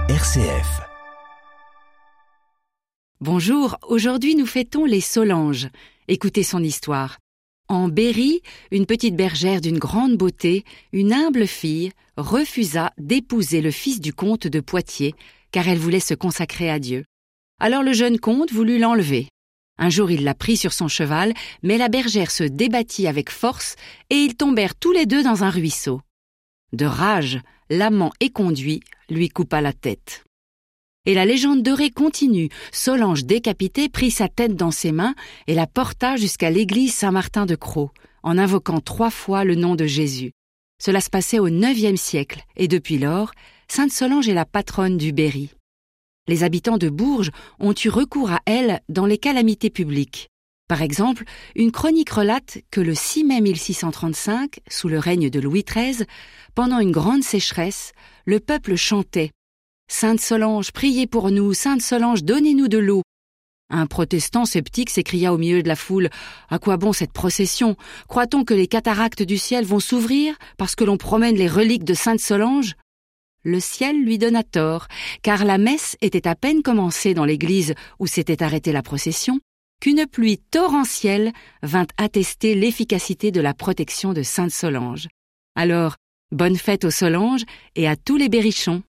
RCF. Bonjour, aujourd'hui nous fêtons les Solanges. Écoutez son histoire. En Berry, une petite bergère d'une grande beauté, une humble fille, refusa d'épouser le fils du comte de Poitiers, car elle voulait se consacrer à Dieu. Alors le jeune comte voulut l'enlever. Un jour il la prit sur son cheval, mais la bergère se débattit avec force et ils tombèrent tous les deux dans un ruisseau. De rage, l'amant éconduit lui coupa la tête. Et la légende dorée continue. Solange décapitée prit sa tête dans ses mains et la porta jusqu'à l'église Saint-Martin-de-Crau, en invoquant 3 fois le nom de Jésus. Cela se passait au IXe siècle, et depuis lors, Sainte Solange est la patronne du Berry. Les habitants de Bourges ont eu recours à elle dans les calamités publiques. Par exemple, une chronique relate que le 6 mai 1635, sous le règne de Louis XIII, pendant une grande sécheresse, le peuple chantait « Sainte Solange, priez pour nous, Sainte Solange, donnez-nous de l'eau ». Un protestant sceptique s'écria au milieu de la foule « À quoi bon cette procession? Croit-on que les cataractes du ciel vont s'ouvrir parce que l'on promène les reliques de Sainte Solange ?» Le ciel lui donna tort, car la messe était à peine commencée dans l'église où s'était arrêtée la procession, qu'une pluie torrentielle vint attester l'efficacité de la protection de Sainte Solange. Alors, bonne fête aux Solanges et à tous les berrichons.